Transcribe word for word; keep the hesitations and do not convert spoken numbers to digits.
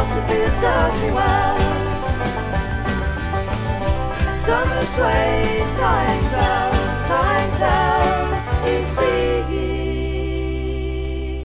philosophy that serves me well. Summer sways, time tells, time tells, you see.